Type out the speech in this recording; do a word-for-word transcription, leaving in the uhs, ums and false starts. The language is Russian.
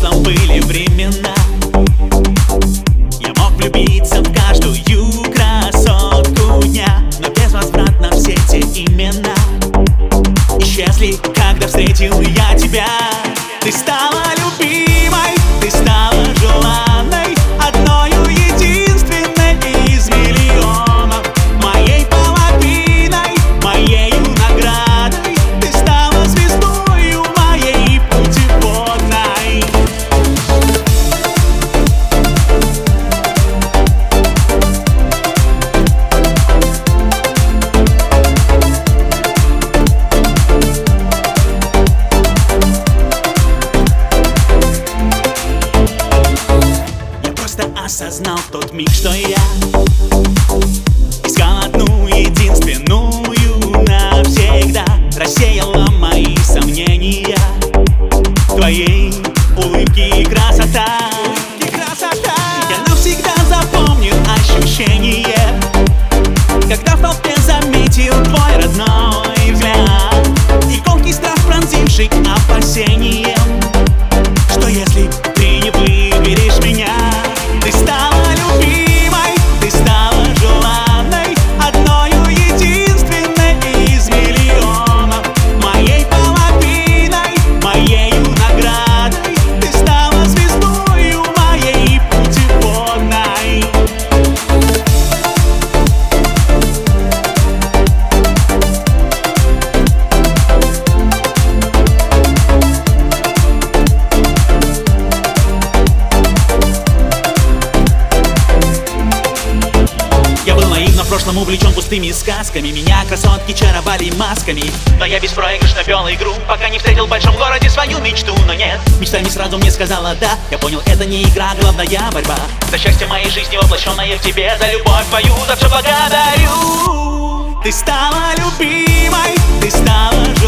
прошлом были времена. Я мог влюбиться в каждую красотку дня, но безвозвратно все те имена исчезли, когда встретил я тебя. Ты стала любимой, ты стала желанной, одною единственной из миллионов, моей половиной, моею наградой. Ты стала звездою моей путеводной. Осознал в тот миг, что я искал одну единственную навсегда. Рассеяла мои сомнения в твоей улыбке и красота. И красота. Я навсегда запомнил ощущение, когда в толпе заметил твой родной взгляд и колкий страх, пронзивший опасением, что если ты не выберешь меня. Ты стала любимой, ты стала желанной, одною единственной из миллионов, моей половиной, моею наградой. Ты стала звездою моей путеводной. В прошлом увлечен пустыми сказками, меня красотки чаровали масками. Но я беспроигрышно вел игру, пока не встретил в большом городе свою мечту. Но нет, мечта не сразу мне сказала да. Я понял, это не игра, главная борьба за счастье моей жизни, воплощенное в тебе. За любовь твою, за все благодарю. Ты стала любимой, ты стала